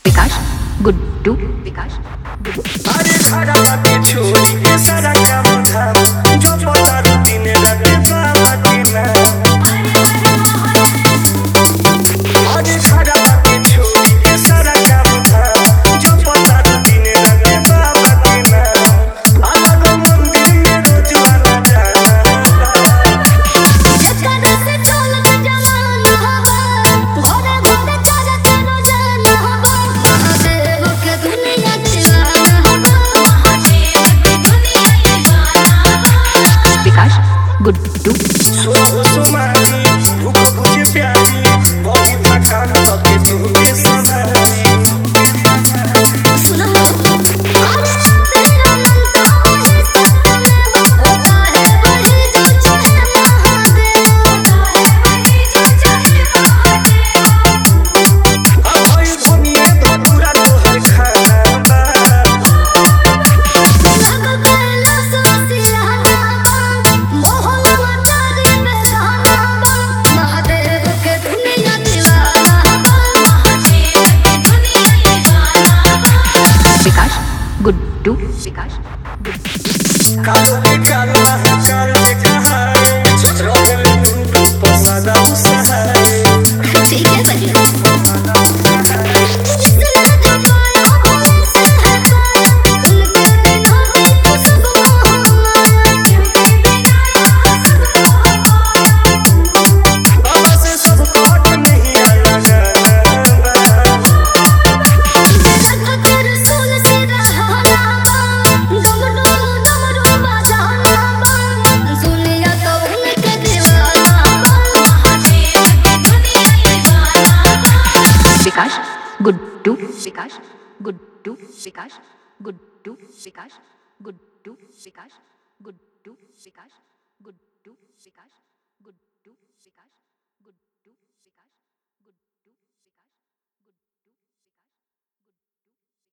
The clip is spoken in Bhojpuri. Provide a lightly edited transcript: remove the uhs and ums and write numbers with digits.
विकास गुड्डू विकास अरे घरा बाटे छोड़ी के सारा काम धाम जो पता दिन रात बाबा के नाम। अरे घरा बाटे छोड़ी के सारा काम धाम जो पता दिन रात बाबा के नाम। अलग मंदिर में रोज वाला जाना जकरा से चलत जमाना हवा घोड़े घोड़े चलत रोजाना हवा महादेव के दुनिया दीवाना हवा महादेव के दुनिया दीवाना विकास गुड्डू सोहो सुमारी भूख बुझे प्यारी बहुत थकान तके तुझे सवारी। सुनो अरे तेरा मन तो है सपने होता है वही जो चाहे महादेव होता है वही जो चाहे महादेव अभय दुनिया तो पूरा तोहर खाना बा। लग गया सोसिया मोहन मटारी में गाना महादेव के दुनिया दीवाना महादेव के दुनिया दीवाना विकास गुड्डू विकास कालो के कालो हकार के कहारे रोगल टुंटू पसादा उसहारे। ठीक है भैया सुना दे पाया भोले से है पाया उनके बिना भी तो सब मोह माया उनके बिना सब मोह माया बाबा से सब काट नहीं लगा जगत के रसूल से रहाना डमरू डमरू बजाना दुनिया तो उनके दीवाना महादेव के दुनिया दीवाना विकास गुड्डू विकास गुड्डू विकास गुड्डू विकास गुड्डू विकास गुड्डू विकास गुड्डू विकास गुड्डू विकास गुड्डू विकास गुड्डू विकास